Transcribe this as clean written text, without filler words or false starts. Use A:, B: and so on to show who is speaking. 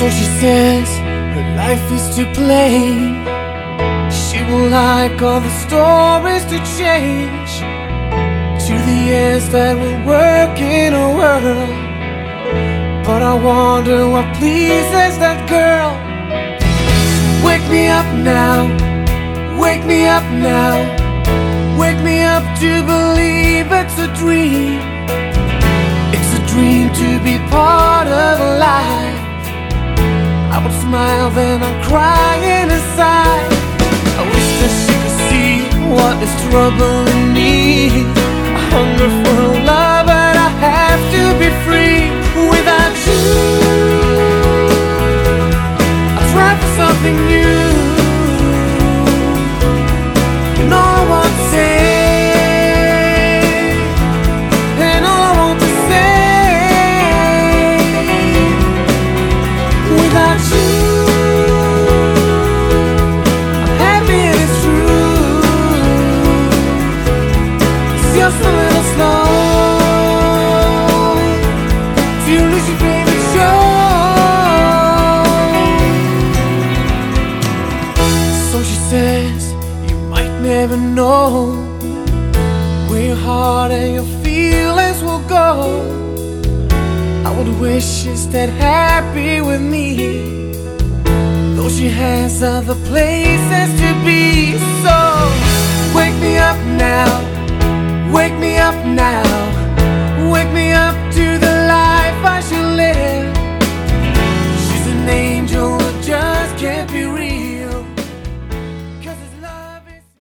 A: So she says her life is to play. She will like all the stories to change to the ends that will work in a world. But I wonder what pleases that girl. Wake me up now, wake me up now, wake me up to believe it's a dream. It's a dream to be part of a life. I would smile, then I'm crying inside. I wish that she could see what is troubling me. I hunger for love, but I have to be free. Without you, I try for something new. And all I want to say, and all I want to say, without you, I'm happy and it's true. It's just a little slow to lose your favorite show. So she says you might never know where your heart and your feelings will go. I would wish she stayed happy with me, though she has other places to be.